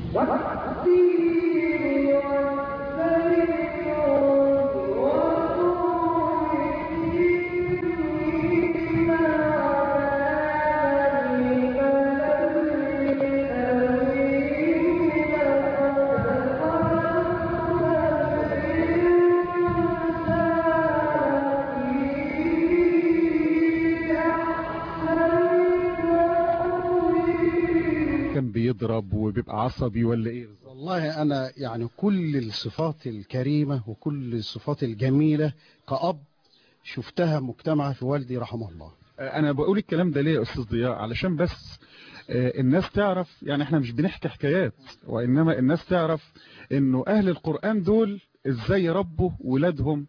بيضرب وبيبقى عصبي ولا ايه؟ والله انا يعني كل الصفات الكريمة وكل الصفات الجميلة كأب شفتها مجتمعة في والدي رحمه الله. انا بقول الكلام ده ليه يا استاذ ضياء؟ علشان بس الناس تعرف، يعني احنا مش بنحكي حكايات، وانما الناس تعرف انه اهل القرآن دول ازاي يربوا ولادهم.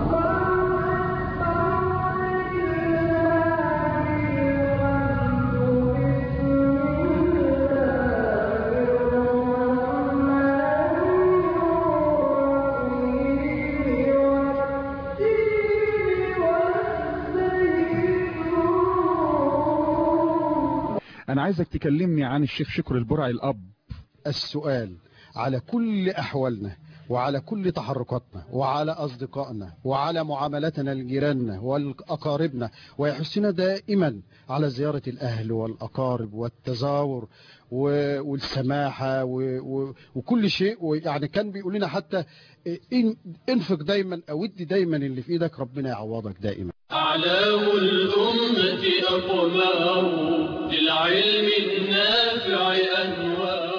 انا عايزك تكلمني عن الشيخ شكر البرعي الاب. السؤال على كل أحوالنا وعلى كل تحركاتنا وعلى أصدقائنا وعلى معاملتنا لجيراننا والأقاربنا، ويحثنا دائما على زيارة الأهل والأقارب والتزاور والسماحة وكل شيء. يعني كان بيقول لنا حتى انفق دايما أو ادي دايما اللي في إيدك، ربنا يعوضك دائما. أعلام الأمة أقمار للعلم النافع أنوار.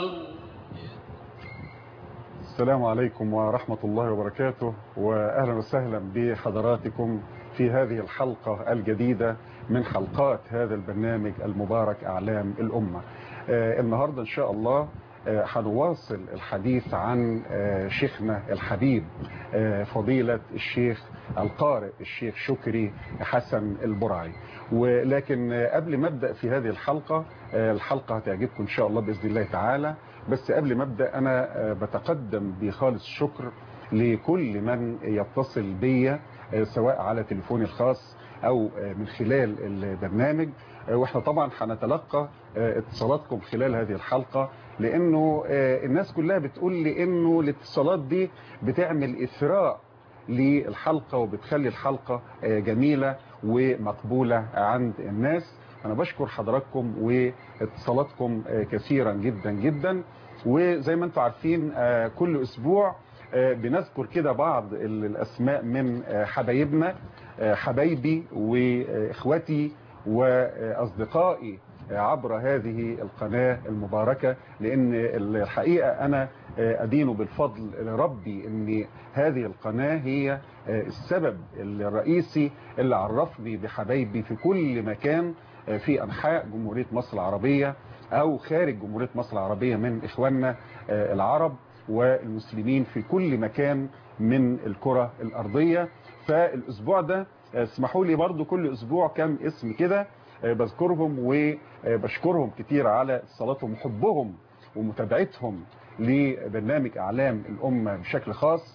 السلام عليكم ورحمة الله وبركاته، وأهلا وسهلا بحضراتكم في هذه الحلقة الجديدة من حلقات هذا البرنامج المبارك أعلام الأمة. النهاردة إن شاء الله هنواصل الحديث عن شيخنا الحبيب فضيلة الشيخ القارئ الشيخ شكري حسن البرعي. ولكن قبل ما ابدا في هذه الحلقة هتعجبكم إن شاء الله بإذن الله تعالى. بس قبل ما ابدا أنا بتقدم بخالص الشكر لكل من يتصل بي سواء على تليفوني الخاص أو من خلال البرنامج، واحنا طبعا هنتلقى اتصالاتكم خلال هذه الحلقة، لأنه الناس كلها بتقول لي إنه الاتصالات دي بتعمل إثراء للحلقة وبتخلي الحلقة جميلة ومقبولة عند الناس. أنا بشكر حضراتكم واتصالاتكم كثيرا جدا جدا. وزي ما انتم عارفين كل أسبوع بنذكر كده بعض الأسماء من حبايبنا، حبايبي وإخوتي وأصدقائي عبر هذه القناة المباركة، لأن الحقيقة أنا أدين بالفضل لربي أن هذه القناة هي السبب الرئيسي اللي عرفني بحبايبي في كل مكان في أنحاء جمهورية مصر العربية أو خارج جمهورية مصر العربية من إخواننا العرب والمسلمين في كل مكان من الكرة الأرضية. فالأسبوع ده اسمحوا لي برضو كل أسبوع كم اسم كده بذكرهم وبشكرهم كتير على اتصالاتهم وحبهم ومتابعتهم لبرنامج أعلام الأمة بشكل خاص،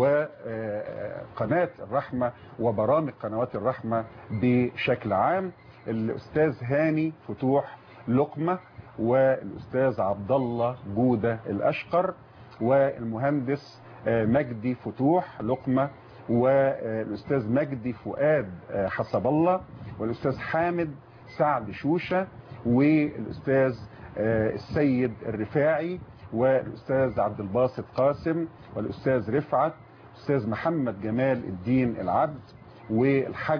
وقناة الرحمة وبرامج قنوات الرحمة بشكل عام. الأستاذ هاني فتوح لقمة، والأستاذ عبد الله جودة الأشقر، والمهندس مجدي فتوح لقمة، والأستاذ مجدي فؤاد حسب الله، والأستاذ حامد سعد شوشة، والأستاذ السيد الرفاعي، والأستاذ عبد الباسط قاسم، والأستاذ رفعت، الأستاذ محمد جمال الدين العبد، والحاج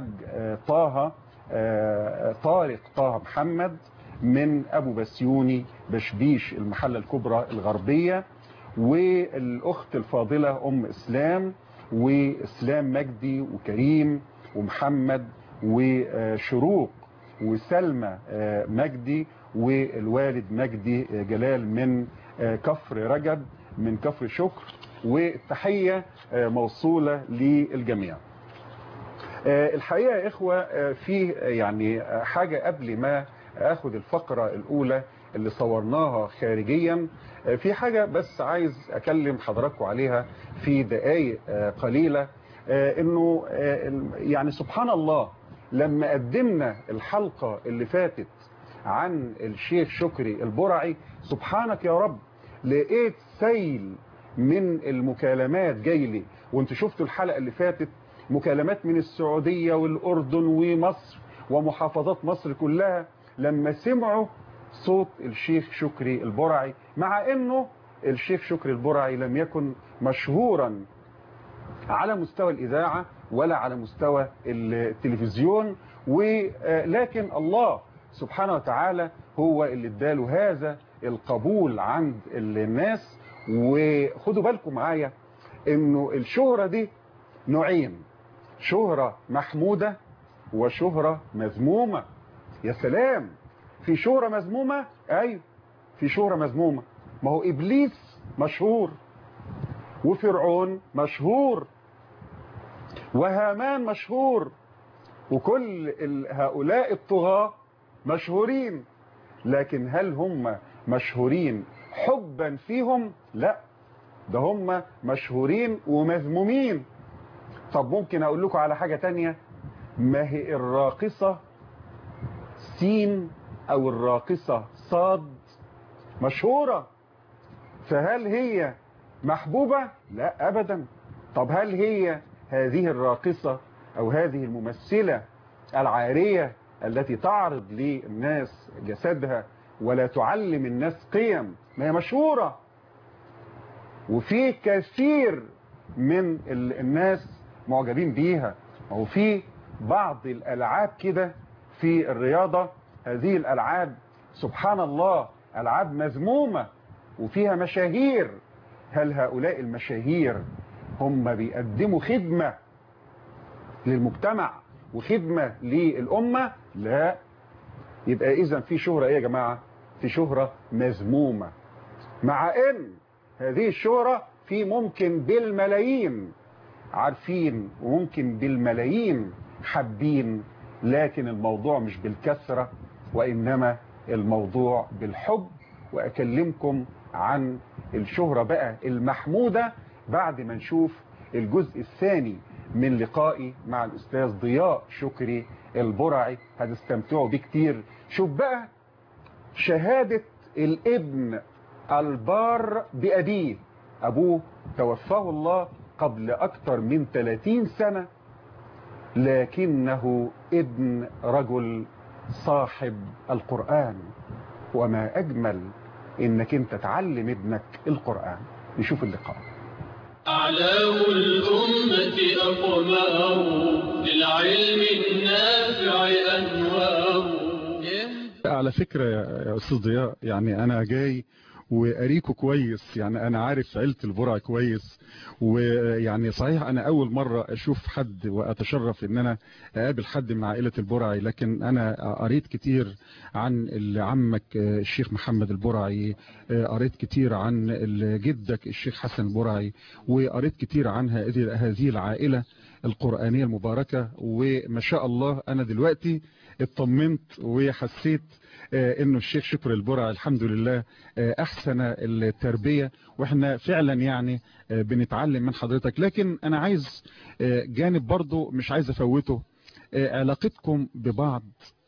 طارق طه محمد من أبو بسيوني بشبيش المحلة الكبرى الغربية، والأخت الفاضلة أم إسلام وإسلام مجدي وكريم ومحمد وشروق وسلمى مجدي، والوالد مجدي جلال من كفر رجب من كفر شكر، والتحية موصولة للجميع. الحقيقة يا إخوة في يعني حاجة قبل ما أخذ الفقرة الأولى اللي صورناها خارجيا، في حاجة بس عايز أكلم حضراتكم عليها في دقايق قليلة. إنه يعني سبحان الله لما قدمنا الحلقة اللي فاتت عن الشيخ شكري البرعي، سبحانك يا رب لقيت سيل من المكالمات جاي لي، وانتوا شفتوا الحلقة اللي فاتت مكالمات من السعودية والأردن ومصر ومحافظات مصر كلها لما سمعوا صوت الشيخ شكري البرعي، مع انه الشيخ شكري البرعي لم يكن مشهورا على مستوى الإذاعة ولا على مستوى التلفزيون، ولكن الله سبحانه وتعالى هو اللي اداله هذا القبول عند الناس. وخدوا بالكم معايا انه الشهرة دي نوعين، شهرة محمودة وشهرة مذمومة. يا سلام، في شهرة مذمومة؟ ايوه في شهرة مذمومة. ما هو ابليس مشهور، وفرعون مشهور، وهامان مشهور، وكل هؤلاء الطغاة مشهورين، لكن هل هم مشهورين حبا فيهم؟ لا، ده هم مشهورين ومذمومين. طب ممكن اقول لكم على حاجة تانية، ما هي الراقصة سين او الراقصة صاد مشهورة، فهل هي محبوبة؟ لا ابدا. طب هل هي هذه الراقصة او هذه الممثلة العارية التي تعرض للناس جسدها ولا تعلم الناس قيم، ما هي مشهورة وفي كثير من الناس معجبين بيها؟ وفي بعض الألعاب كده في الرياضة، هذه الألعاب سبحان الله ألعاب مذمومة وفيها مشاهير. هل هؤلاء المشاهير هم بيقدموا خدمة للمجتمع وخدمة للأمة؟ لا. يبقى إذن في شهرة إيه يا جماعة؟ في شهرة مذمومة، مع إن هذه الشهرة في ممكن بالملايين عارفين وممكن بالملايين حابين، لكن الموضوع مش بالكثرة وإنما الموضوع بالحب. وأكلمكم عن الشهرة بقى المحمودة بعد ما نشوف الجزء الثاني من لقائي مع الأستاذ ضياء شكري البرعي، هتستمتعوا بيه كتير. شوف بقى شهادة الابن البار بأبيه، أبوه توفاه الله قبل أكثر من 30 سنة، لكنه ابن رجل صاحب القرآن، وما أجمل إنك أنت تعلم ابنك القرآن. نشوف اللقاء. أعلام الأمة أقمار، للعلم النافع أنوار. على فكرة يا أستاذ ضياء، يعني أنا جاي وأريكو كويس، يعني أنا عارف عيلة البرع كويس، ويعني صحيح أنا أول مرة أشوف حد وأتشرف إن أنا أقابل حد من عائلة البرعي، لكن أنا قريت كتير عن عمك الشيخ محمد البرعي، قريت كتير عن جدك الشيخ حسن البرعي، وقريت كتير عن هذه العائلة القرآنية المباركة. وما شاء الله أنا دلوقتي اطمنت وحسيت انه الشيخ شكري البرعي الحمد لله احسن التربية، واحنا فعلا يعني بنتعلم من حضرتك. لكن انا عايز جانب برضو مش عايز افوته، علاقتكم ببعض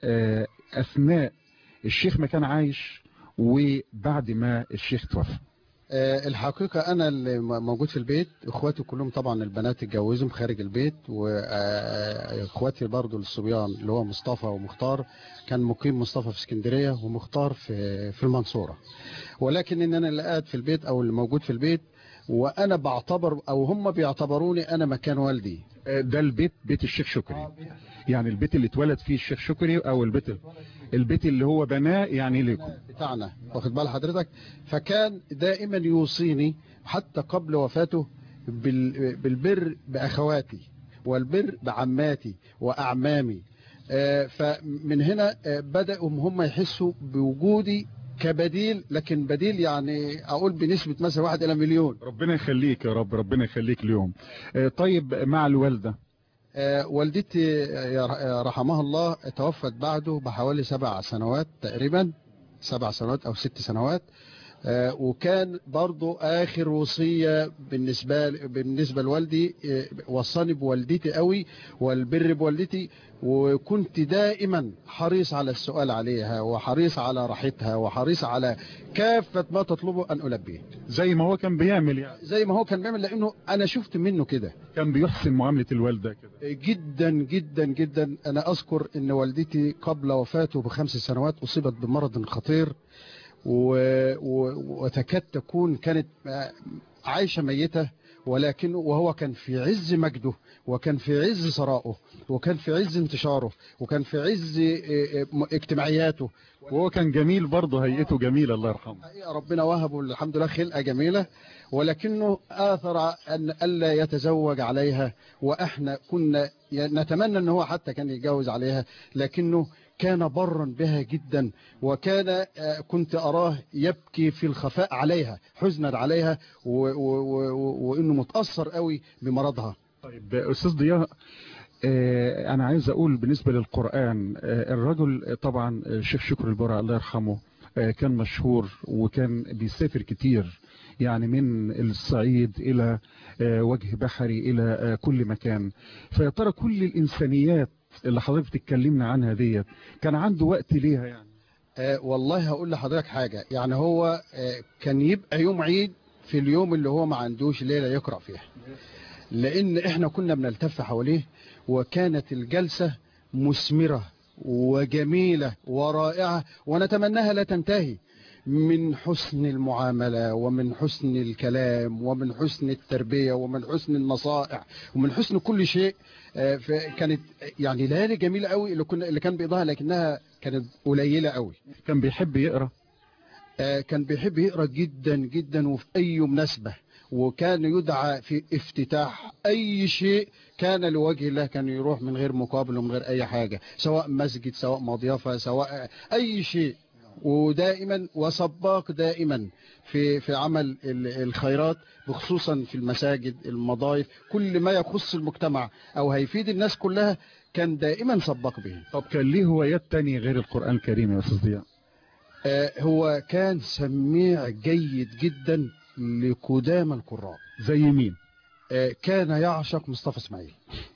اثناء الشيخ ما كان عايش وبعد ما الشيخ توفى. الحقيقة أنا اللي موجود في البيت، إخواتي كلهم طبعا البنات اتجوزهم خارج البيت، وإخواتي برضو الصبيان اللي هو مصطفى ومختار، كان مقيم مصطفى في اسكندرية ومختار في المنصورة، ولكن إن أنا اللي قاعد في البيت أو اللي موجود في البيت، وأنا بعتبر أو هم بيعتبروني أنا مكان والدي. ده البيت بيت الشيخ شكري، يعني البيت اللي اتولد فيه الشيخ شكري، او البيت اللي هو بناه يعني لكم بتاعنا، واخد بال حضرتك. فكان دائما يوصيني حتى قبل وفاته بالبر باخواتي والبر بعماتي واعمامي. فمن هنا بدأوا هم يحسوا بوجودي كبديل، لكن بديل يعني اقول بنسبة مثلا 1 إلى مليون. ربنا يخليك يا رب، ربنا يخليك اليوم. طيب مع الوالدة، والدتي رحمها الله توفت بعده بحوالي 7 سنوات تقريبا، 7 سنوات او 6 سنوات. وكان برضو آخر وصية بالنسبة لوالدي، وصاني بوالدتي قوي والبر بوالدتي، وكنت دائما حريص على السؤال عليها وحريص على راحتها وحريص على كافة ما تطلبه أن ألبيه. زي ما هو كان بيعمل يعني. زي ما هو كان بيعمل، لأنه أنا شفت منه كده. كان بيحسن معاملة الوالدة كده. جدا جدا جدا. أنا أذكر أن والدتي قبل وفاته ب5 سنوات أصيبت بمرض خطير، وتكاد تكون كانت عايشة ميتة، ولكن وهو كان في عز مجده، وكان في عز ثرائه، وكان في عز انتشاره، وكان في عز اجتماعياته، وهو كان جميل برضه، هيئته جميلة الله يرحمه. ربنا وهبه الحمد لله خلقة جميلة، ولكنه آثر أن ألا يتزوج عليها، وإحنا كنا نتمنى أن هو حتى كان يتجوز عليها، لكنه كان برا بها جدا، وكان كنت أراه يبكي في الخفاء عليها حزنا عليها، وإنه متأثر قوي بمرضها. طيب أستاذ ضياء، أنا عايز أقول بالنسبة للقرآن، الرجل طبعا الشيخ شكري البرع الله يرحمه كان مشهور، وكان بيسافر كتير، يعني من الصعيد إلى وجه بحري إلى كل مكان. فيا ترى كل الإنسانيات اللي حضرتك تتكلمنا عنها ديت كان عنده وقت ليها يعني؟ والله هقول لحضرتك حاجة، يعني هو كان يبقى يوم عيد في اليوم اللي هو ما عندوش ليلة يقرأ فيها، لأن احنا كنا بنلتف حواليه، وكانت الجلسة مثمرة وجميلة ورائعة، ونتمناها لا تنتهي، من حسن المعاملة ومن حسن الكلام ومن حسن التربية ومن حسن النصائح ومن حسن كل شيء. كانت يعني ليالي جميلة قوي اللي كان بيقضاها، لكنها كانت قليلة قوي. كان بيحب يقرأ؟ كان بيحب يقرأ جدا جدا، وفي أي مناسبة، وكان يدعى في افتتاح أي شيء كان لوجه الله، كان يروح من غير مقابل ومن غير أي حاجة، سواء مسجد سواء مضيافة سواء أي شيء، ودائما وسباق دائما في عمل الخيرات، بخصوصا في المساجد المضايف، كل ما يخص المجتمع أو هيفيد الناس كلها كان دائما سباق به. طب كان ليه هوايات تانية غير القرآن الكريم يا أستاذ ضياء؟ هو كان سميع جيد جدا لقدام القراء. زي مين؟ كان يعشق مصطفى اسماعيل،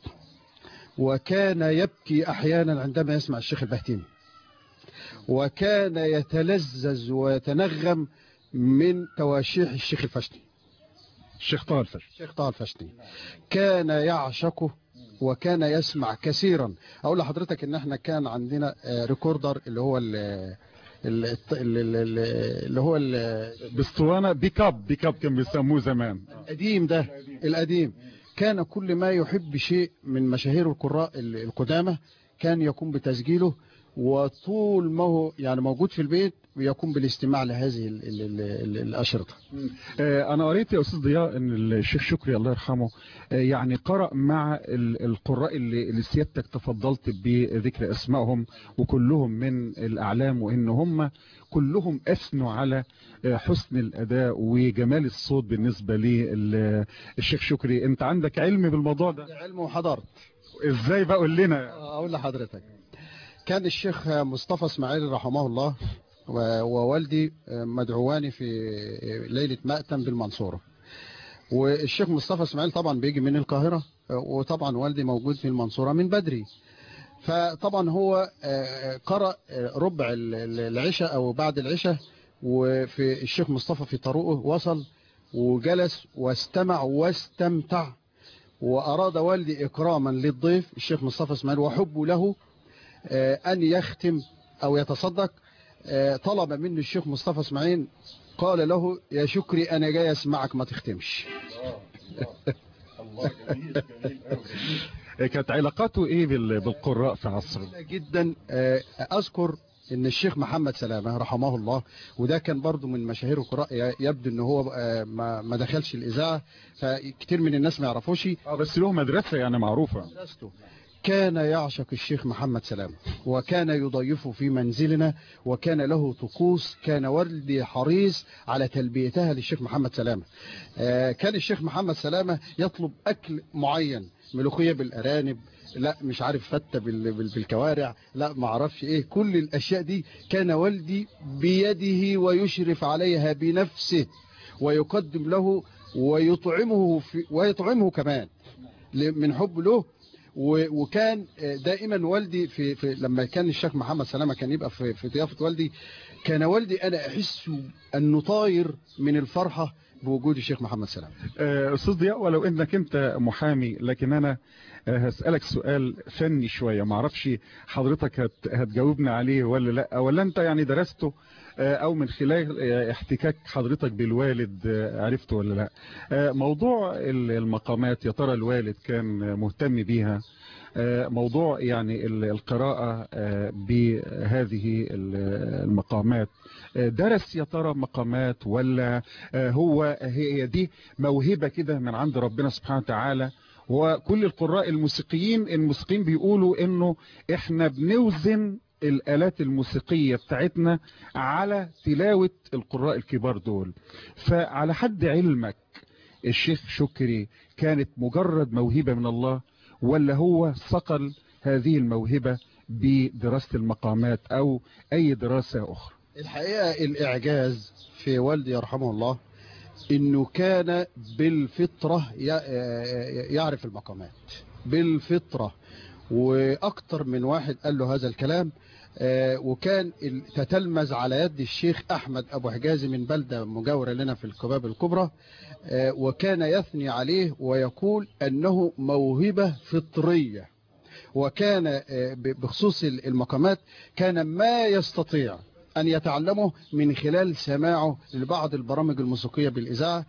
وكان يبكي أحيانا عندما يسمع الشيخ البهتيمي، وكان يتلذذ ويتنغم من تواشيح الشيخ الفشني، الشيخ طه الفشني كان يعشقه وكان يسمع كثيرا. أقول لحضرتك إن احنا كان عندنا ريكوردر اللي هو باسطوانة بيك اب كان بيسموه زمان، القديم ده القديم. كان كل ما يحب شيء من مشاهير القراء القدامى كان يقوم بتسجيله، وطول ما هو يعني موجود في البيت ويقوم بالاستماع لهذه الأشرطة. أنا قريت يا أستاذ ضياء أن الشيخ شكري الله يرحمه يعني قرأ مع القراء اللي سيادتك تفضلت بذكر أسمائهم، وكلهم من الأعلام، وإن هم كلهم أثنوا على حسن الأداء وجمال الصوت بالنسبة للشيخ شكري. أنت عندك علم بالموضوع ده؟ علم وحضرت. إزاي بقول لنا؟ أقول لحضرتك، كان الشيخ مصطفى اسماعيل رحمه الله ووالدي مدعواني في ليلة مأتم بالمنصورة، والشيخ مصطفى اسماعيل طبعا بيجي من القاهرة، وطبعا والدي موجود في المنصورة من بدري، فطبعا هو قرأ ربع العشاء أو بعد العشاء، وفي الشيخ مصطفى في طريقه وصل وجلس واستمع واستمتع، وأراد والدي إكراما للضيف الشيخ مصطفى اسماعيل وحبه له أن يختم أو يتصدق. طلب منه الشيخ مصطفى اسماعيل، قال له يا شكري أنا جاي أسمعك ما تختمش. الله جميل كانت علاقاته إيه بالقراء في عصره؟ جدا. أذكر ان الشيخ محمد سلامة رحمه الله، وده كان برضو من مشاهير القراء، يبدو ان هو ما دخلش الإذاعة، فكتير من الناس ما يعرفوش، بس له مدرسة يعني معروفة. كان يعشق الشيخ محمد سلامة، وكان يضيفه في منزلنا، وكان له طقوس كان والدي حريص على تلبيتها للشيخ محمد سلامة. كان الشيخ محمد سلامة يطلب أكل معين، ملوخية بالأرانب، لا مش عارف فتة بالكوارع، لا ما اعرفش ايه، كل الاشياء دي كان والدي بيده ويشرف عليها بنفسه، ويقدم له ويطعمه كمان من حب له. وكان دائما والدي في لما كان الشيخ محمد سلامة كان يبقى في ضيافة والدي، كان والدي انا احس انه طاير من الفرحة بوجود الشيخ محمد سلامة. استاذ ضياء، ولو انك انت محامي، لكن انا هسألك سؤال فني شوية، معرفش حضرتك هتجاوبنا عليه ولا لا، ولا انت يعني درسته او من خلال احتكاك حضرتك بالوالد عرفته ولا لا. موضوع المقامات، يا ترى الوالد كان مهتم بيها؟ موضوع يعني القراءة بهذه المقامات، درس يا ترى مقامات، ولا هي دي موهبة كده من عند ربنا سبحانه وتعالى؟ وكل القراء الموسيقيين بيقولوا انه احنا بنوزن الآلات الموسيقية بتاعتنا على تلاوة القراء الكبار دول. فعلى حد علمك الشيخ شكري كانت مجرد موهبة من الله، ولا هو صقل هذه الموهبة بدراسة المقامات أو أي دراسة أخرى؟ الحقيقة الإعجاز في والدي يرحمه الله إنه كان بالفطرة يعرف المقامات بالفطرة، وأكتر من واحد قال له هذا الكلام. وكان تتلمذ على يد الشيخ أحمد أبو حجازي من بلدة مجاورة لنا في القباب الكبرى، وكان يثني عليه ويقول أنه موهبة فطرية. وكان بخصوص المقامات كان ما يستطيع أن يتعلمه من خلال سماعه لبعض البرامج الموسيقية بالإذاعة،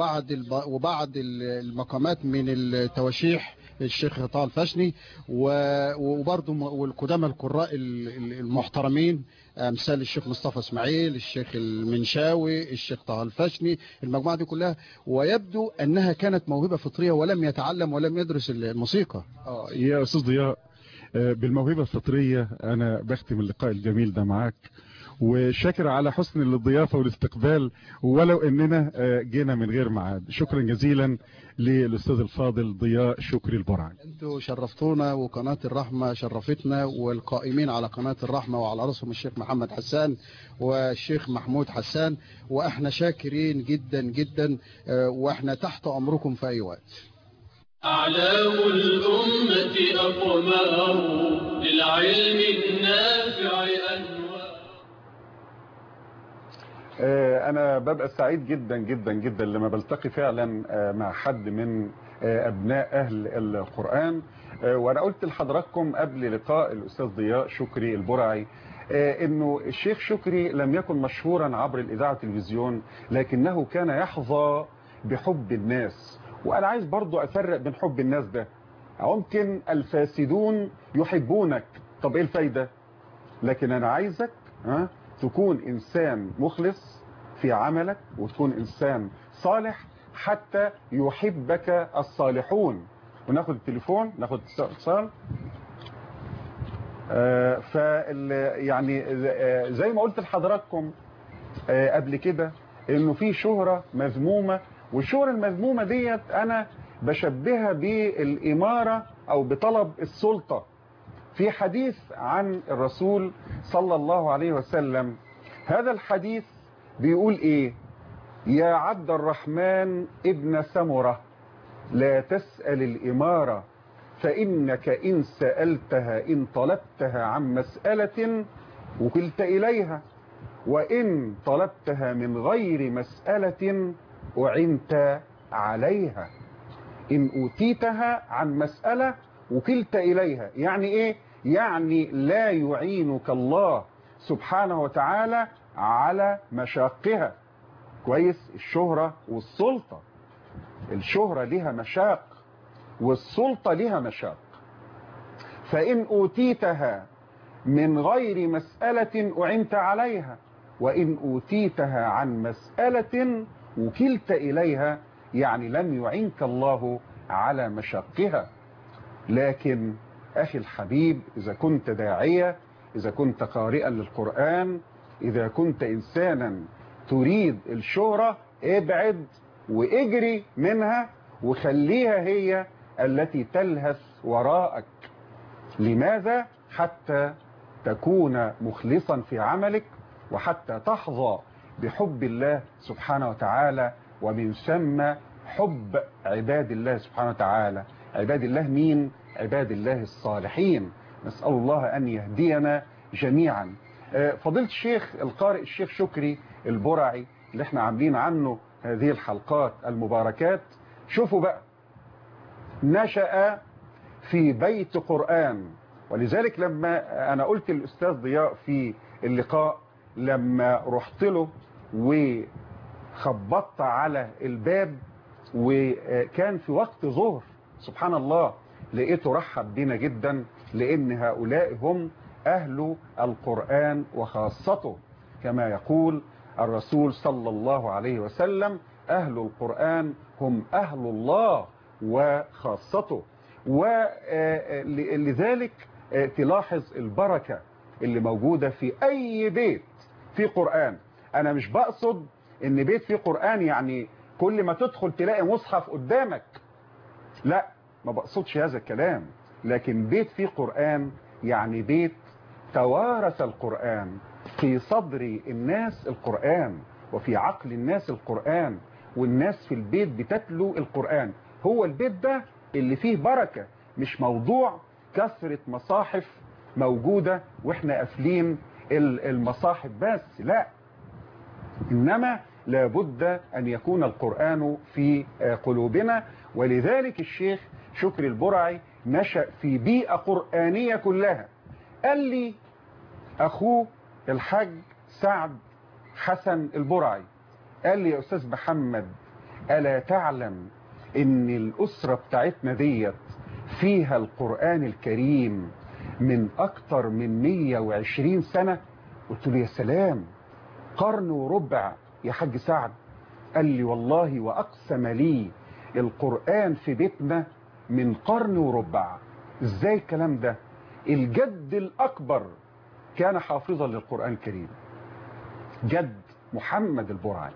وبعض المقامات من التواشيح الشيخ طه الفشني، وبرضه والقدامى القراء المحترمين امثال الشيخ مصطفى اسماعيل، الشيخ المنشاوي، الشيخ طه الفشني، المجموعه دي كلها. ويبدو انها كانت موهبه فطريه ولم يتعلم ولم يدرس الموسيقى. يا استاذ ضياء، بالموهبه الفطريه انا بختم اللقاء الجميل ده معاك، وشاكر على حسن الضيافة والاستقبال، ولو اننا جينا من غير ميعاد. شكرا جزيلا للأستاذ الفاضل ضياء شكري البرعي. انتوا شرفتونا، وقناة الرحمة شرفتنا، والقائمين على قناة الرحمة وعلى رأسهم الشيخ محمد حسان والشيخ محمود حسان، واحنا شاكرين جدا جدا، واحنا تحت امركم في اي وقت. أعلام الأمة أقمار للعلم النافع أنوار. أنا ببقى سعيد جدا جدا جدا لما بلتقي فعلا مع حد من أبناء أهل القرآن. وأنا قلت لحضراتكم قبل لقاء الأستاذ ضياء شكري البرعي إنه الشيخ شكري لم يكن مشهورا عبر الإذاعة والتلفزيون، لكنه كان يحظى بحب الناس. وأنا عايز برضو أفرق بين حب الناس ده. ممكن الفاسدون يحبونك، طب إيه الفايدة؟ لكن أنا عايزك تكون إنسان مخلص في عملك، وتكون إنسان صالح حتى يحبك الصالحون. وناخد التليفون، ناخد اتصال. يعني زي ما قلت لحضراتكم قبل كده إنه في شهرة مذمومة، والشهرة المذمومة ديت أنا بشبهها بالإمارة أو بطلب السلطة. في حديث عن الرسول صلى الله عليه وسلم، هذا الحديث بيقول ايه؟ يا عبد الرحمن ابن سمرة، لا تسأل الإمارة، فإنك إن سألتها إن طلبتها عن مسألة وكلت إليها، وإن طلبتها من غير مسألة أعنت عليها. إن أوتيتها عن مسألة وكلت إليها، يعني إيه؟ يعني لا يعينك الله سبحانه وتعالى على مشاقها. كويس؟ الشهرة والسلطة، الشهرة لها مشاق والسلطة لها مشاق. فإن أوتيتها من غير مسألة أعنت عليها، وإن أوتيتها عن مسألة وكلت إليها، يعني لم يعينك الله على مشاقها. لكن أخي الحبيب، إذا كنت داعية، إذا كنت قارئا للقرآن، إذا كنت إنسانا تريد الشهرة، ابعد واجري منها وخليها هي التي تلهث وراءك. لماذا؟ حتى تكون مخلصا في عملك، وحتى تحظى بحب الله سبحانه وتعالى، ومن ثم حب عباد الله سبحانه وتعالى. عباد الله مين؟ عباد الله الصالحين. نسأل الله أن يهدينا جميعا. فضيلة الشيخ القارئ الشيخ شكري البرعي اللي احنا عاملين عنه هذه الحلقات المباركات، شوفوا بقى، نشأ في بيت قرآن. ولذلك لما أنا قلت للأستاذ ضياء في اللقاء، لما رحت له وخبطت على الباب وكان في وقت ظهر، سبحان الله، لقيته رحب بنا جدا، لأن هؤلاء هم أهل القرآن وخاصته، كما يقول الرسول صلى الله عليه وسلم: أهل القرآن هم أهل الله وخاصته. ولذلك تلاحظ البركة اللي موجودة في أي بيت في قرآن. أنا مش بقصد إن بيت فيه قرآن يعني كل ما تدخل تلاقي مصحف قدامك، لا، ما بقصدش هذا الكلام. لكن بيت فيه قرآن يعني بيت توارث القرآن، في صدر الناس القرآن، وفي عقل الناس القرآن، والناس في البيت بتتلو القرآن. هو البيت ده اللي فيه بركة، مش موضوع كثرة مصاحف موجودة واحنا قافلين المصاحف بس، لا، إنما لابد أن يكون القرآن في قلوبنا. ولذلك الشيخ شكري البرعي نشأ في بيئة قرآنية كلها. قال لي أخوه الحاج سعد حسن البرعي، قال لي: يا أستاذ محمد، ألا تعلم إن الأسرة بتاعتنا ديت فيها القرآن الكريم من أكتر من 120 سنة؟ قلت له: يا سلام، قرن وربع يا حاج سعد. قال لي: والله وأقسم لي القرآن في بيتنا من قرن وربع. إزاي الكلام ده؟ الجد الأكبر كان حافظا للقرآن الكريم، جد محمد البرعي،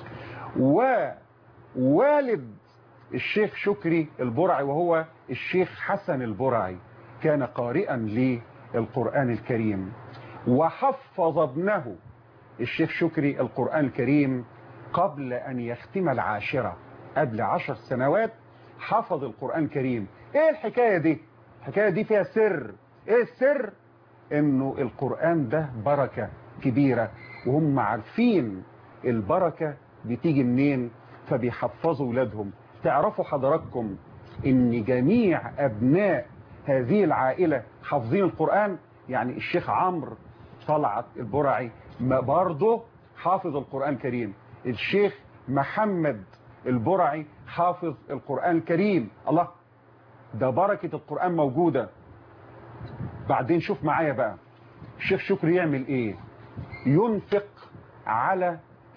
ووالد الشيخ شكري البرعي وهو الشيخ حسن البرعي كان قارئا للقرآن الكريم، وحفظ ابنه الشيخ شكري القرآن الكريم قبل أن يختم العاشرة، قبل 10 سنوات حفظ القرآن الكريم. ايه الحكاية دي؟ الحكاية دي فيها سر. ايه السر؟ انه القرآن ده بركة كبيرة، وهم عارفين البركة بتيجي منين، فبيحفظوا ولادهم. تعرفوا حضراتكم ان جميع ابناء هذه العائلة حافظين القرآن؟ يعني الشيخ عمرو طلعت البرعي برضه حافظ القرآن الكريم، الشيخ محمد البرعي حافظ القرآن الكريم. الله، ده بركة القرآن موجودة. بعدين شوف معايا بقى الشيخ شكري يعمل ايه. ينفق على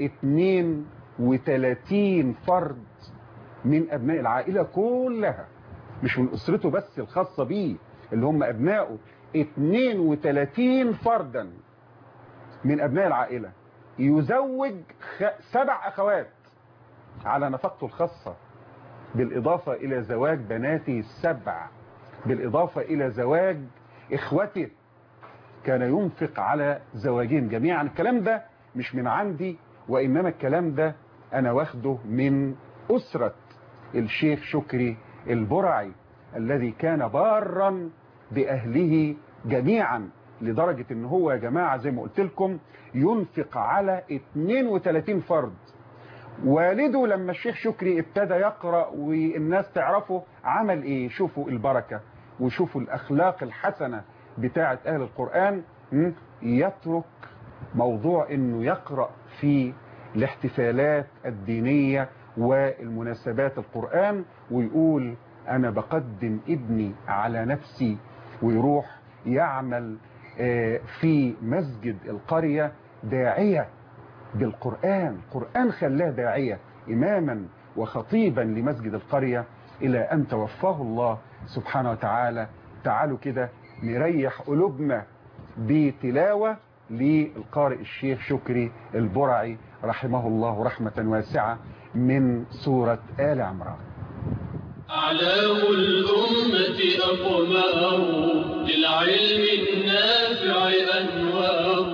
32 فرد من ابناء العائلة كلها، مش من اسرته بس الخاصة بيه اللي هم ابنائه، 32 فردا من ابناء العائلة. يزوج 7 اخوات على نفقته الخاصة، بالاضافة الى زواج بناته 7، بالاضافة الى زواج اخوته، كان ينفق على زواجهم جميعا. الكلام ده مش من عندي، وانما الكلام ده انا واخده من اسرة الشيخ شكري البرعي الذي كان بارا باهله جميعا، لدرجة ان هو يا جماعة زي ما قلت لكم ينفق على 32 فرد. والده لما الشيخ شكري ابتدى يقرأ والناس تعرفه عمل ايه؟ شوفوا البركة وشوفوا الاخلاق الحسنة بتاعة اهل القرآن. يترك موضوع انه يقرأ في الاحتفالات الدينية والمناسبات القرآن ويقول انا بقدم ابني على نفسي، ويروح يعمل في مسجد القرية داعية بالقرآن. القرآن خلاه داعية إماما وخطيبا لمسجد القرية، إلى أن توفاه الله سبحانه وتعالى تعالوا كده نريح قلوبنا بتلاوة للقارئ الشيخ شكري البرعي رحمه الله رحمة واسعة من سورة آل عمران. أعلام الأمة أقمار للعلم النافع أنوار.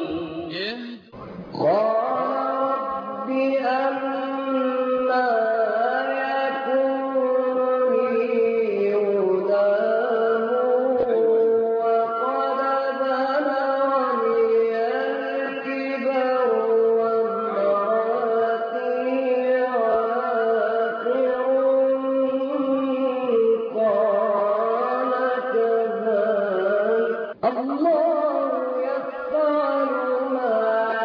قال رب أما يكون لي غلام وقد بلغني الكبر وامرأتي عاقر قال كذلك الله يفعل ما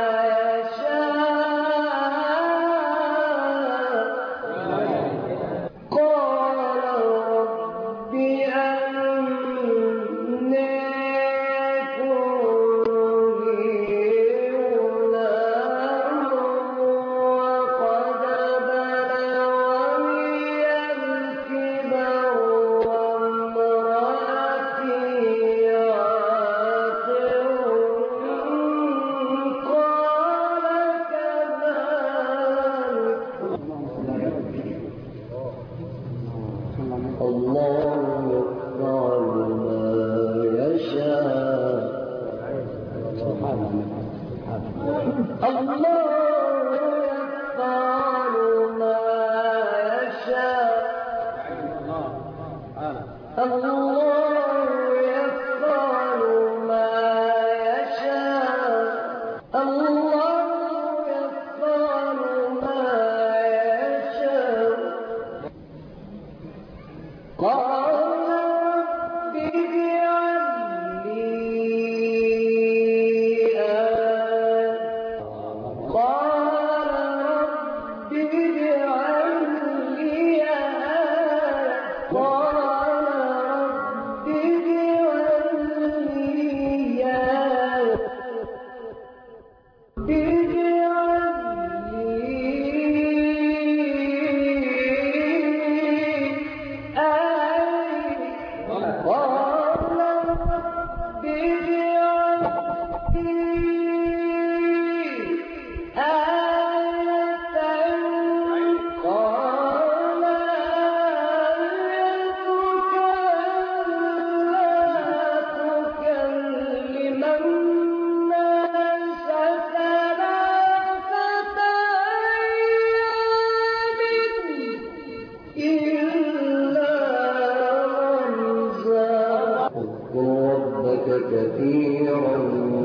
كثيرا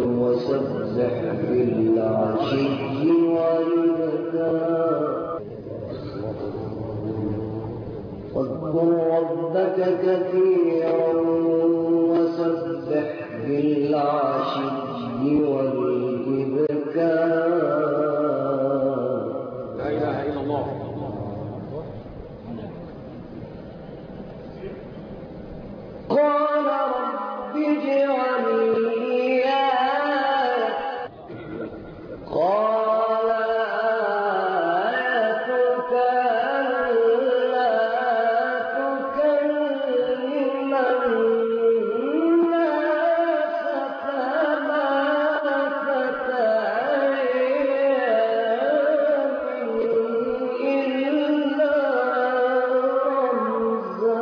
وسبح بالعشي والإبكار. واذكر ربك كثيرا وسبح بالعشي والإبكار. لا إله إلا الله. قال رب اجعل لي آية. قال آيتك ألا تكلم الناس ثلاثة أيام إلا رمزا.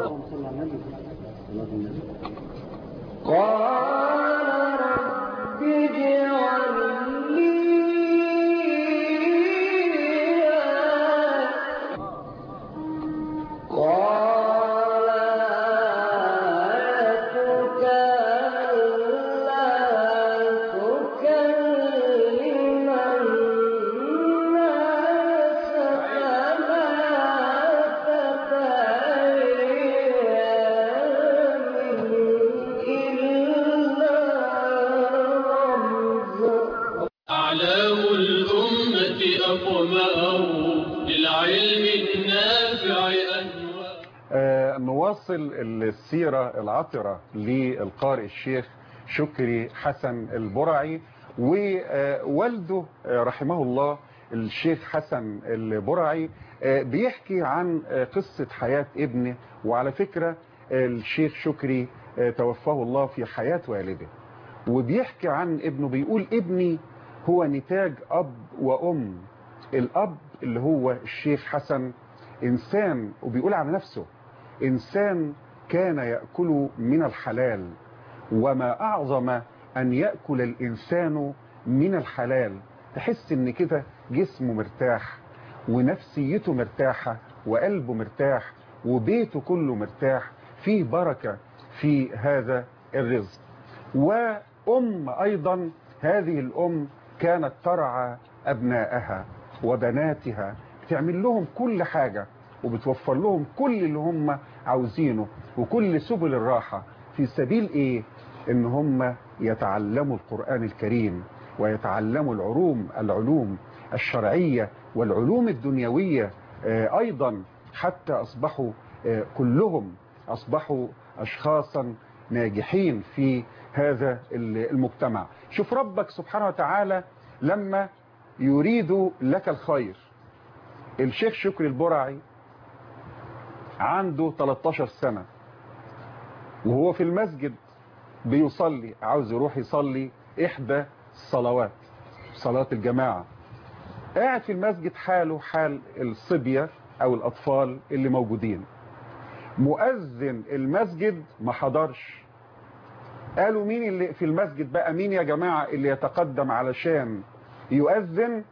قال رب اجعل لي آية. قال آيتك ألا تكلم الناس ثلاثة أيام إلا رمزا. أعلام الأمة أقمار للعلم النافع أنوار. نواصل السيرة العطرة للقارئ الشيخ شكري حسن البرعي، ووالده رحمه الله الشيخ حسن البرعي بيحكي عن قصة حياة ابنه. وعلى فكرة الشيخ شكري توفاه الله في حياة والده، وبيحكي عن ابنه، بيقول ابني هو نتاج أب وأم. الأب اللي هو الشيخ حسن إنسان، وبيقول على نفسه إنسان كان يأكل من الحلال، وما أعظم أن يأكل الإنسان من الحلال. تحس إن كده جسمه مرتاح ونفسيته مرتاحة وقلبه مرتاح وبيته كله مرتاح، فيه بركة في هذا الرزق. وأم أيضا، هذه الأم كانت ترعى أبنائها وبناتها، بتعمل لهم كل حاجة وبتوفر لهم كل اللي هم عاوزينه وكل سبل الراحة، في سبيل إيه؟ إن هم يتعلموا القرآن الكريم ويتعلموا العلوم الشرعية والعلوم الدنيوية أيضا، حتى أصبحوا كلهم أصبحوا أشخاصا ناجحين في هذا المجتمع. شوف ربك سبحانه وتعالى لما يريد لك الخير. الشيخ شكري البرعي عنده 13 سنة وهو في المسجد بيصلي، عاوز يروح يصلي إحدى الصلوات، صلاة الجماعة. قاعد في المسجد حاله حال الصبية أو الأطفال اللي موجودين. مؤذن المسجد ما حضرش. قالوا مين اللي في المسجد بقى، مين يا جماعة اللي يتقدم علشان يؤذن؟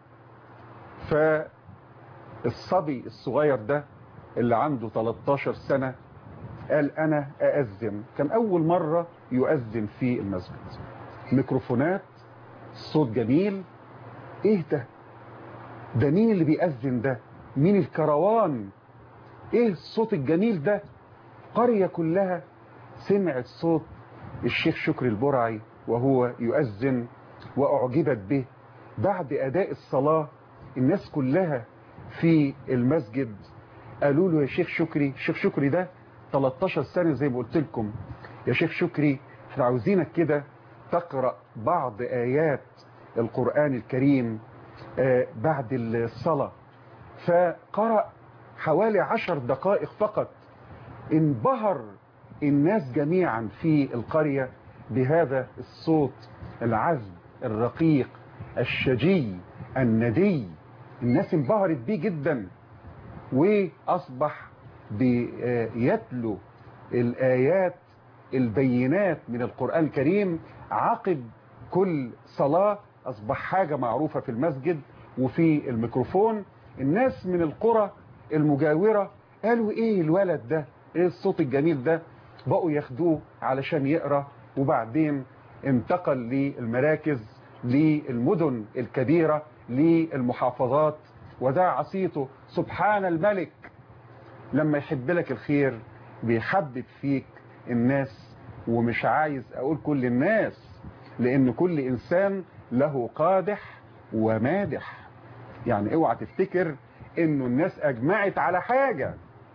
فالصبي الصغير ده اللي عنده 13 سنة قال أنا أأذن. كان أول مرة يؤذن في المسجد، ميكروفونات، صوت جميل. إيه ده مين اللي بيأذن ده؟ مين الكروان؟ إيه الصوت الجميل ده؟ قرية كلها سمعت صوت الشيخ شكري البرعي وهو يؤذن وأعجبت به. بعد أداء الصلاة الناس كلها في المسجد قالوا له يا شيخ شكري، الشيخ شكري ده 13 سنة زي ما قلت لكم، يا شيخ شكري احنا عاوزينك كده تقرأ بعض آيات القرآن الكريم بعد الصلاة. فقرأ حوالي 10 دقائق فقط. انبهر الناس جميعا في القرية بهذا الصوت العذب الرقيق الشجي الندي. الناس انبهرت بيه جدا، وأصبح بيتلو الآيات البينات من القرآن الكريم عقب كل صلاة. أصبح حاجة معروفة في المسجد وفي الميكروفون. الناس من القرى المجاورة قالوا إيه الولد ده، إيه الصوت الجميل ده؟ بقوا ياخدوه علشان يقرأ، وبعدين انتقل للمراكز، للمدن الكبيرة، للمحافظات، وده عصيته. سبحان الملك، لما يحب لك الخير بيحبب فيك الناس. ومش عايز أقول كل الناس، لأن كل إنسان له قادح ومادح. يعني اوعى تفتكر إنه الناس أجمعت على حاجة.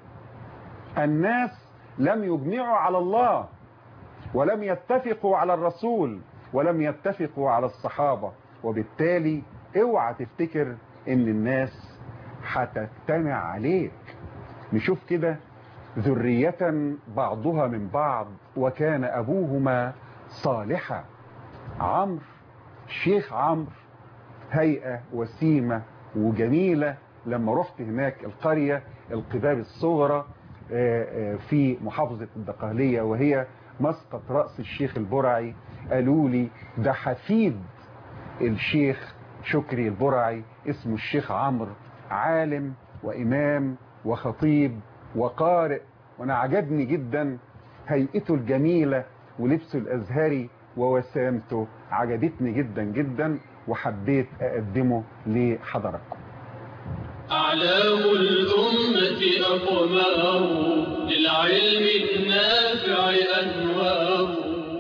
الناس لم يجمعوا على الله، ولم يتفقوا على الرسول، ولم يتفقوا على الصحابة. وبالتالي اوعى تفتكر إن الناس هتجتمع عليك. نشوف كده ذرية بعضها من بعض وكان أبوهما صالحا. عمرو، شيخ عمرو، هيئة وسيمة وجميلة. لما رحت هناك القرية القباب الصغرى في محافظة الدقهلية وهي مسقط رأس الشيخ البرعي، قالوا لي ده حفيد الشيخ شكري البرعي، اسمه الشيخ عمرو، عالم وإمام وخطيب وقارئ. وانا عجبني جدا هيئته الجميلة ولبسه الازهري ووسامته، عجبتني جدا جدا وحبيت اقدمه لحضراتكم. أعلام الأمة أقمار، للعلم النافع أنوار.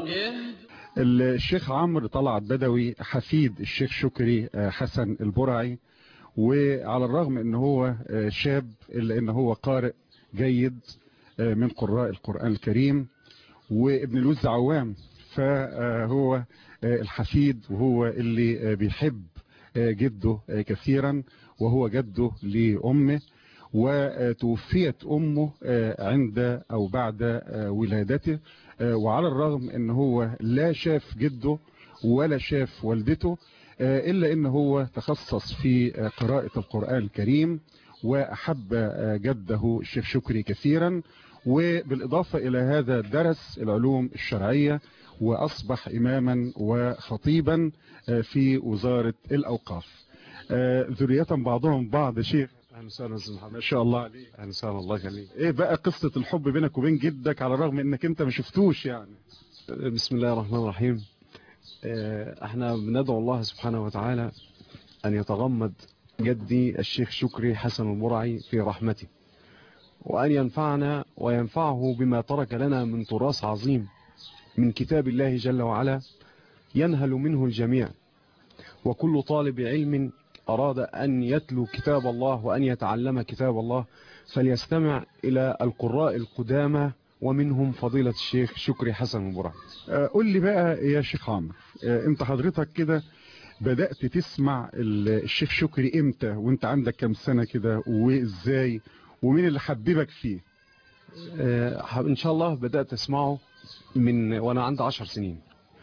الشيخ عمرو طلعت بدوي حفيد الشيخ شكري حسن البرعي، وعلى الرغم ان هو شاب الا ان هو قارئ جيد من قراء القرآن الكريم وابن الوز عوام. فهو الحفيد وهو اللي بيحب جده كثيرا، وهو جده لأمه. وتوفيت أمه عند أو بعد ولادته، وعلى الرغم ان هو لا شاف جده ولا شاف والدته، إلا إن هو تخصص في قراءة القرآن الكريم وأحب جده الشيخ شكري كثيرا، وبالإضافة إلى هذا درس العلوم الشرعية وأصبح إماما وخطيبا في وزارة الأوقاف. ذرية بعضهم بعض. شيخ اهلا وسهلا استاذ محمد. ما شاء الله عليك. اهلا وسهلا، الله يخليك. ايه بقى قصة الحب بينك وبين جدك على الرغم انك انت ما شفتوش يعني؟ بسم الله الرحمن الرحيم. احنا بندعو الله سبحانه وتعالى ان يتغمد جدي الشيخ شكري حسن البرعي في رحمته، وان ينفعنا وينفعه بما ترك لنا من تراث عظيم من كتاب الله جل وعلا ينهل منه الجميع، وكل طالب علم أراد أن يتلو كتاب الله وأن يتعلم كتاب الله فليستمع إلى القراء القدامى، ومنهم فضيلة الشيخ شكري حسن البرعي. قول لي بقى يا شيخ عمرو، انت حضرتك كده بدأت تسمع الشيخ شكري امتى، وانت عندك كم سنة كده، وازاي، ومين اللي حببك فيه؟ إن شاء الله بدأت أسمعه من وأنا عندي 10 سنين،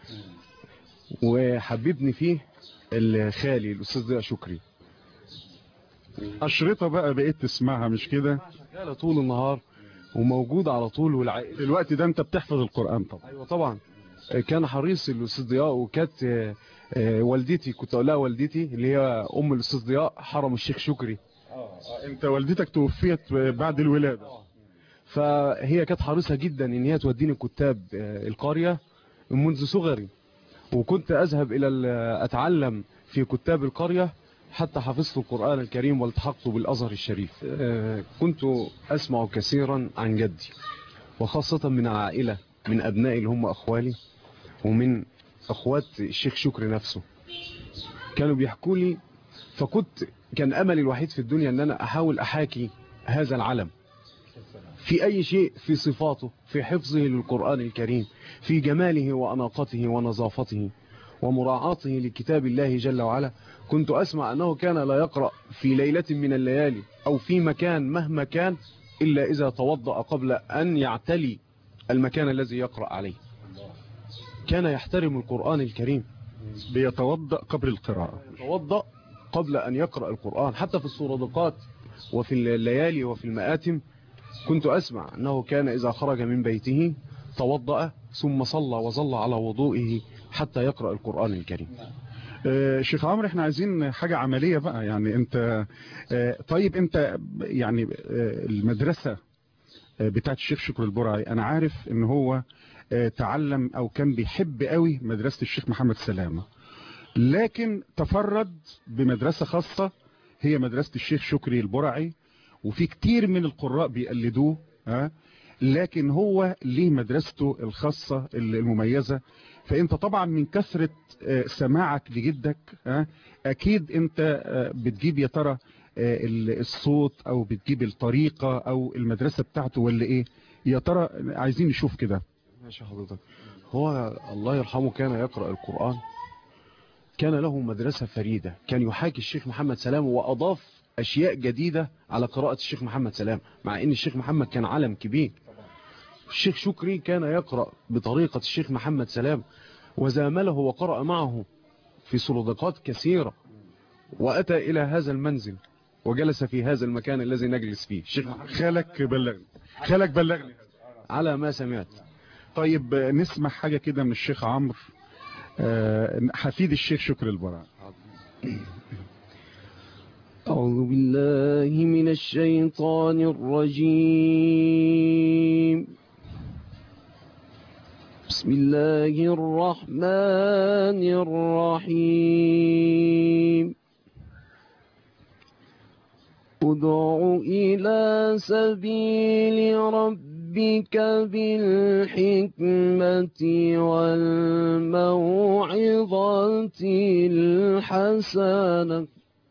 وحببني فيه الخالي الأستاذ ضياء شكري. أشرطة بقى بقيت تسمعها مش كده؟ شغالة طول النهار وموجود على طول، والعائلة في الوقت ده انت بتحفظ القرآن طبعا. أيوة طبعا، كان حريص الأستاذ ضياء، وكانت والدتي كنت أقول لها والدتي اللي هي أم الأستاذ ضياء حرم الشيخ شكري. انت والدتك توفيت بعد الولادة، فهي كانت حريصة جدا ان هي توديني كتاب القرية منذ صغري، وكنت أذهب إلى أتعلم في كتاب القرية حتى حفظت القرآن الكريم والتحقت بالأزهر الشريف. كنت أسمع كثيرا عن جدي، وخاصة من عائلة من أبنائي اللي هم أخوالي ومن أخوات الشيخ شكري نفسه، كانوا بيحكوا لي، كان أملي الوحيد في الدنيا أن أنا أحاول أحاكي هذا العلم في أي شيء، في صفاته، في حفظه للقرآن الكريم، في جماله وأناقته ونظافته ومراعاته لكتاب الله جل وعلا. كنت أسمع أنه كان لا يقرأ في ليلة من الليالي أو في مكان مهما كان إلا إذا توضأ قبل أن يعتلي المكان الذي يقرأ عليه. كان يحترم القرآن الكريم، بيتوضأ قبل القراءة، يتوضأ قبل أن يقرأ القرآن. حتى في الصورة وفي الليالي وفي المآتم كنت أسمع أنه كان إذا خرج من بيته توضأ ثم صلى وظل على وضوئه حتى يقرأ القرآن الكريم. شيخ عمرو، احنا عايزين حاجة عملية بقى، يعني انت طيب انت يعني المدرسة بتاعت الشيخ شكري البرعي، انا عارف ان هو تعلم او كان بيحب قوي مدرسة الشيخ محمد سلامة، لكن تفرد بمدرسة خاصة هي مدرسة الشيخ شكري البرعي، وفي كتير من القراء بيقلدوه، لكن هو ليه مدرسته الخاصة المميزة. فانت طبعا من كثرة سماعك لجدك اكيد انت بتجيب يا ترى الصوت او بتجيب الطريقة او المدرسة بتاعته ولا ايه يا ترى؟ عايزين نشوف كده. ماشي حضرتك. هو الله يرحمه كان يقرأ القرآن، كان له مدرسة فريدة، كان يحاكي الشيخ محمد سلام وأضاف أشياء جديدة على قراءة الشيخ محمد سلام، مع أن الشيخ محمد كان علم كبير. الشيخ شكري كان يقرأ بطريقة الشيخ محمد سلام، وزامله وقرأ معه في سلطات كثيرة، وأتى إلى هذا المنزل وجلس في هذا المكان الذي نجلس فيه. خالك بلغني على ما سمعت. طيب نسمع حاجة كده من الشيخ عمرو حفيد الشيخ شكري البرعي. أعوذ بالله من الشيطان الرجيم. بسم الله الرحمن الرحيم. ادع إلى سبيل ربك بالحكمة والموعظة الحسنة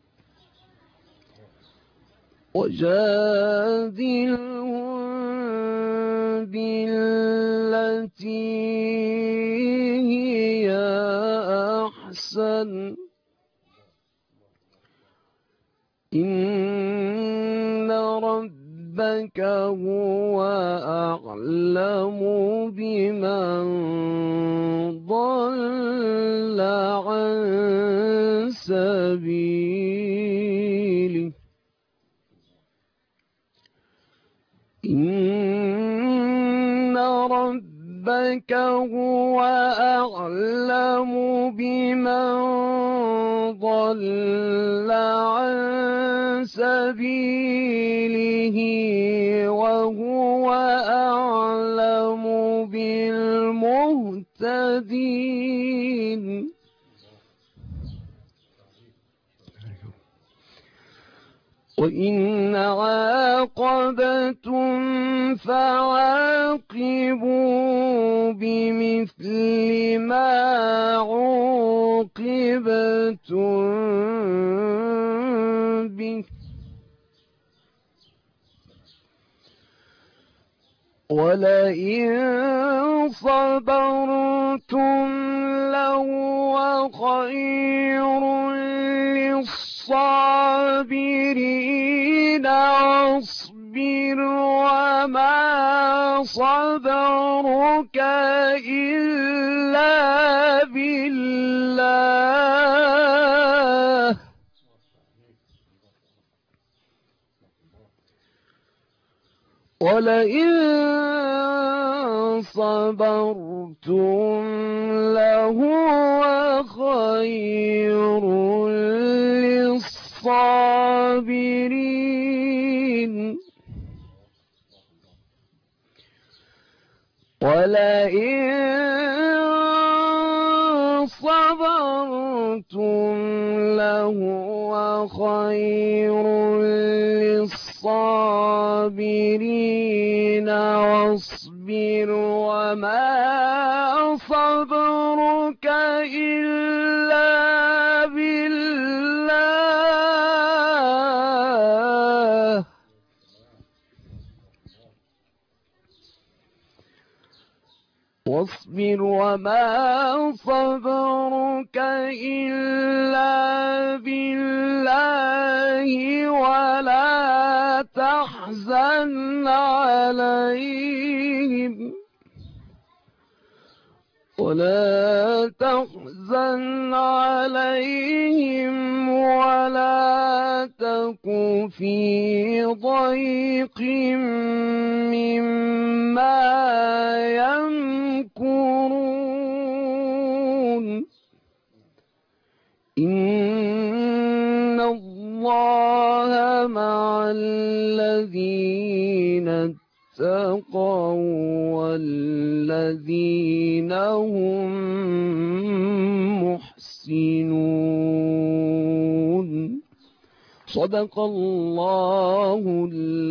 وجادلهم بالتي هي أحسن إن ربك هو أعلم بمن ضل عن سبيله إن ربك هو أعلم بمن ضل عن سبيله وهو أعلم بالمهتدين وإن عاقبتم فعاقبوا بمثل ما عوقبتم به ولئن صبرتم لهو خير للصابرين واصبر وما صبرك إلا بالله ولئن صبرتم لهو خير للصابرين ولئن صبرتم لهو خير للصابرين واصبر وما صبرك إلا بالله واصبر وما صبرك إلا بالله ولا تحزن عليهم ولا تك في ضيق مما يمكرون إن الله مع الذين اتقوا والذين هم محسنون صدق الله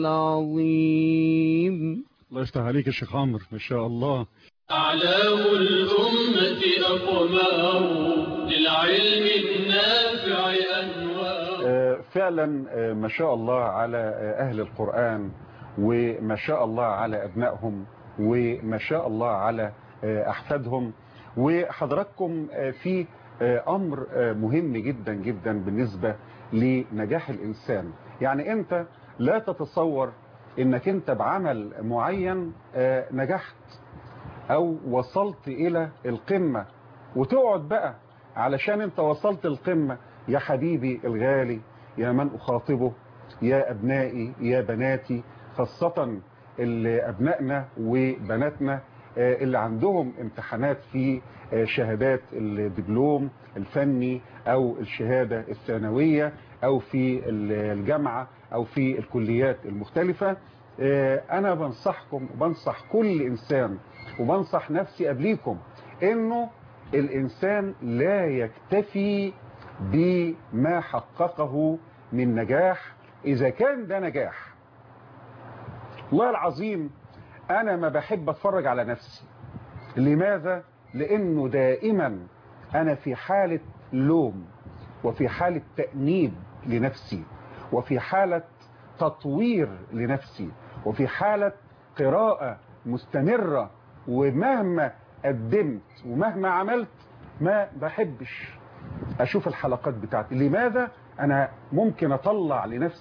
العظيم. الله يفتح عليك يا شيخ عمرو ما شاء الله. أعلام الأمة أقمار للعلم النافع أنوار. فعلا ما شاء الله على أهل القرآن وما شاء الله على أبنائهم وما شاء الله على أحفادهم. وحضراتكم في أمر مهم جدا جدا بالنسبة لنجاح الإنسان. يعني أنت لا تتصور أنك أنت بعمل معين نجحت أو وصلت إلى القمة وتقعد بقى علشان أنت وصلت القمة. يا حبيبي الغالي يا من أخاطبه يا أبنائي يا بناتي، خاصة اللي أبنائنا وبناتنا اللي عندهم امتحانات في شهادات الدبلوم الفني أو الشهادة الثانوية أو في الجامعة أو في الكليات المختلفة. أنا بنصحكم وبنصح كل إنسان وبنصح نفسي قبليكم إنه الإنسان لا يكتفي بما حققه من نجاح إذا كان ده نجاح. والله العظيم أنا ما بحب أتفرج على نفسي. لماذا؟ لأنه دائما أنا في حالة لوم وفي حالة تأنيب لنفسي وفي حالة تطوير لنفسي وفي حالة قراءة مستمرة. ومهما قدمت ومهما عملت ما بحبش أشوف الحلقات بتاعتي. لماذا؟ أنا ممكن أطلع لنفسي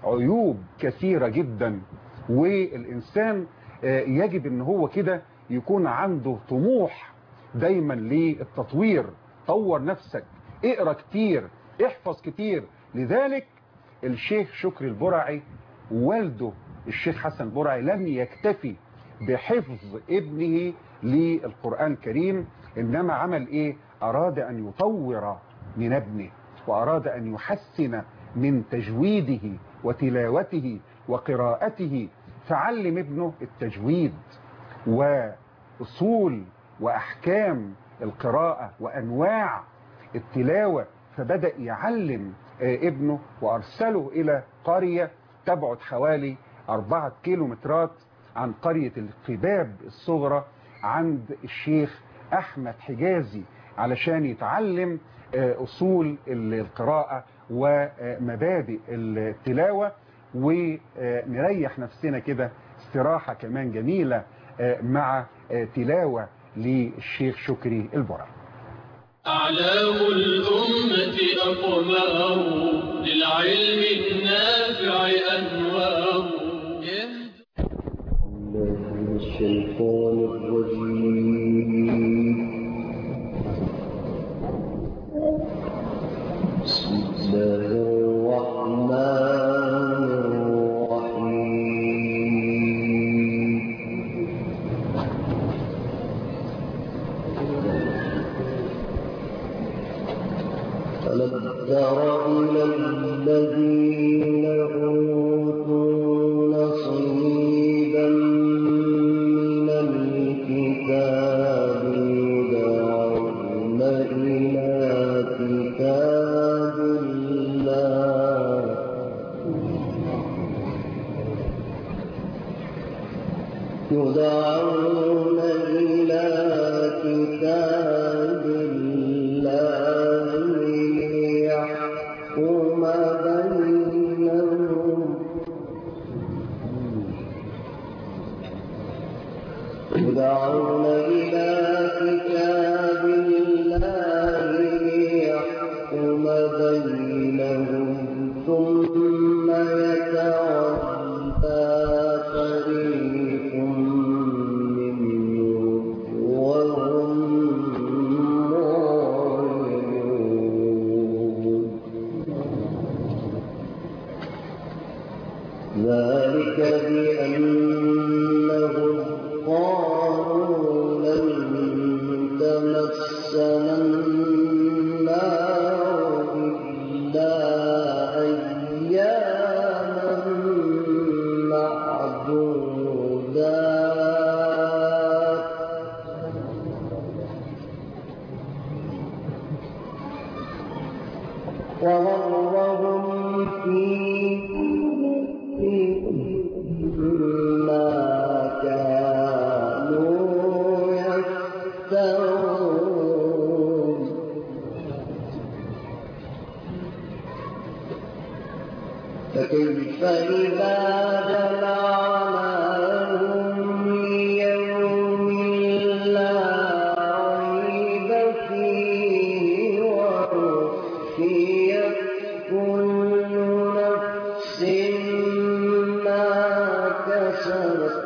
عيوب كثيرة جدا، والإنسان يجب ان هو كده يكون عنده طموح دايما للتطوير. طور نفسك، اقرأ كتير، احفظ كتير. لذلك الشيخ شكري البرعي والده الشيخ حسن البرعي لم يكتفي بحفظ ابنه للقرآن الكريم، إنما عمل إيه؟ أراد أن يطور من ابنه، وأراد أن يحسن من تجويده وتلاوته وقراءته، فعلم ابنه التجويد وأصول وأحكام القراءة وأنواع التلاوة. فبدأ يعلم ابنه وأرسله إلى قرية تبعد حوالي 4 كيلومترات عن قرية القباب الصغرى عند الشيخ أحمد حجازي، علشان يتعلم أصول القراءة ومبادئ التلاوة، ونريح نفسنا كده استراحة كمان جميلة مع تلاوة للشيخ شكري البرعي. أعلام الأمة أقمار، للعلم النافع أنوار. من الشيطان الرجيم. بسم الله الرحمن الرحيم. ألم تر إلى الذين أوتوا نصيبا من الكتاب يدعون إلى كتاب الله ليحكم بينهم يدعون إلى كتاب الله ليحكم بينهم ثم يتولى فريق منهم وهم معرضون. ذلك بأنهم قالوا لن تمسنا النار إلا أياما معدودات وغرهم ما كانوا يفترون. فكيف إذا جمعناهم ليوم لا ريب فيه ووفيت كل نفس ما كسبت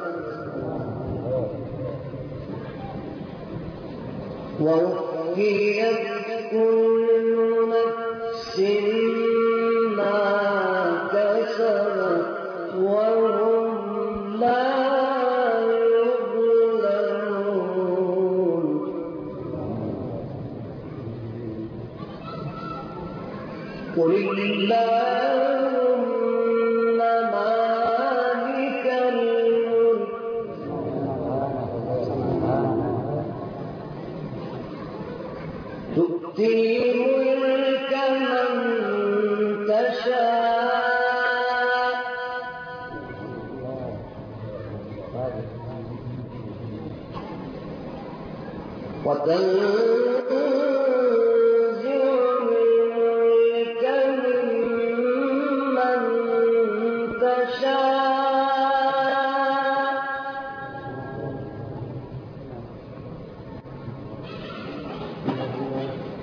ووفيت كل نفس ما كسبت وهم لا يظلمون. قل اللهم مالك الملك تؤتي الملك من تشاء وتنزع الملك ممن تشاء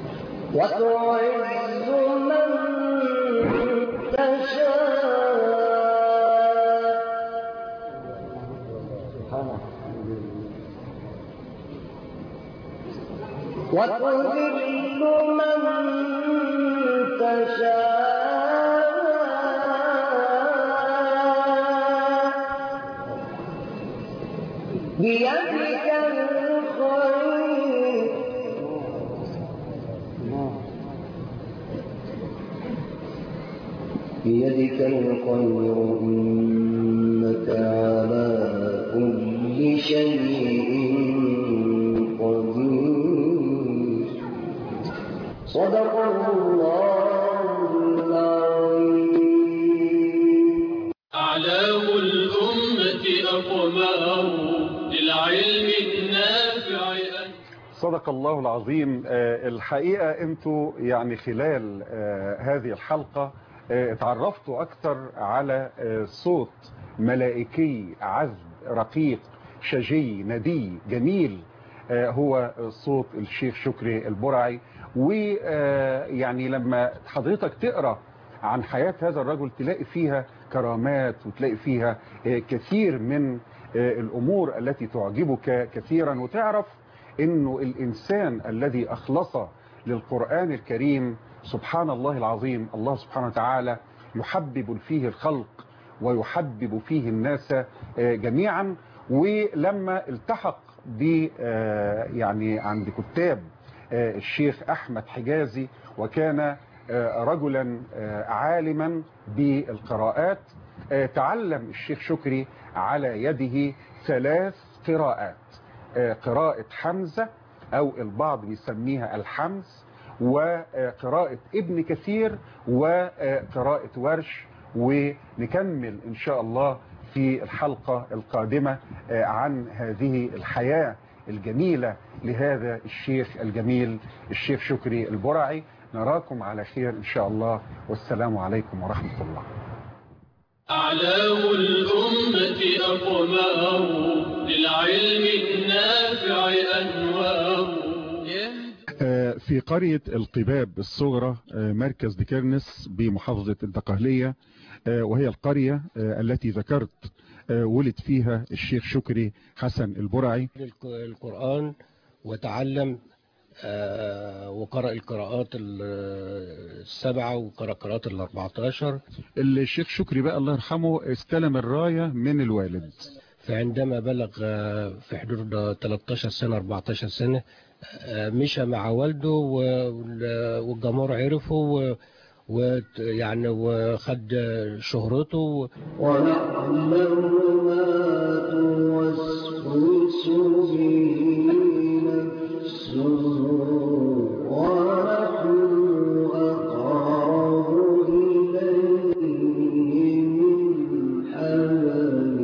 وتعز من تشاء وتذل من تشاء بيدك الخير بيدك الخير إنك على كل شيء قدير. صدق الله العظيم. أعلام الأمة أقمار للعلم النافع. صدق الله العظيم. الحقيقة انتوا يعني خلال هذه الحلقة اتعرفتوا اكتر على صوت ملائكي عذب رقيق شجي ندي جميل، هو صوت الشيخ شكري البرعي. ويعني لما حضرتك تقرأ عن حياة هذا الرجل تلاقي فيها كرامات وتلاقي فيها كثير من الأمور التي تعجبك كثيرا، وتعرف انه الانسان الذي اخلص للقرآن الكريم سبحان الله العظيم الله سبحانه وتعالى يحبب فيه الخلق ويحبب فيه الناس جميعا. ولما التحق ب يعني عند كتاب الشيخ احمد حجازي، وكان رجلا عالما بالقراءات، تعلم الشيخ شكري على يده 3 قراءات: قراءة حمزة أو البعض بيسميها الحمز، وقراءة ابن كثير، وقراءة ورش. ونكمل إن شاء الله في الحلقة القادمة عن هذه الحياة الجميلة لهذا الشيخ الجميل الشيخ شكري البرعي. نراكم على خير إن شاء الله، والسلام عليكم ورحمة الله. أعلام الأمة أقمار للعلم النافع أنوار. في قرية القباب الصغرى مركز دكرنس بمحافظة الدقهلية، وهي القرية التي ذكرت ولد فيها الشيخ شكري حسن البرعي. القرآن وتعلم وقرأ القراءات 7 وقرأ القراءات 14. الشيخ شكري بقى الله يرحمه استلم الراية من الوالد، فعندما بلغ في حدود 13 سنة 14 سنة مشى مع والده والجمهور عرفه ويعني وخد شهرته. ونعلم ما توسوس به نفسه ونحن أقرب إليه من حبل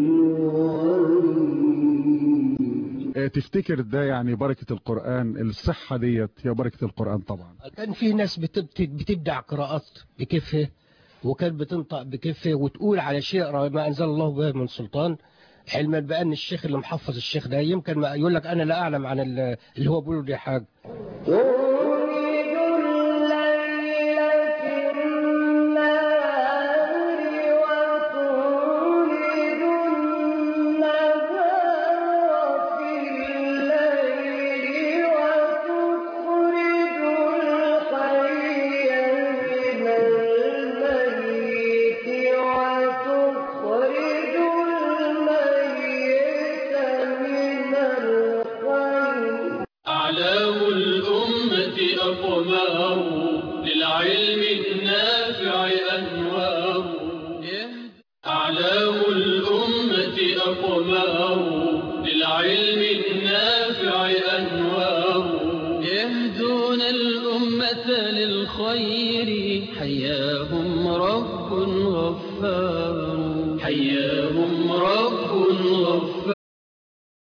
الوريد. تفتكر ده يعني بركة القرآن، الصحة ديت هي بركة القرآن طبعا. كان في ناس بتبدع قراءات بكيفها، وكانت بتنطق بكيفها وتقول على شيء ما أنزل الله به من سلطان، علما بأن الشيخ اللي محفظ الشيخ ده يمكن ما يقول لك أنا لا أعلم عن اللي هو بيقوله دي حاجة. للعلم النافع أنوار. أعلام الأمة أقمار للعلم النافع أنوار. يهدون الأمة للخير حياهم رب غفار. حياهم رب غفار.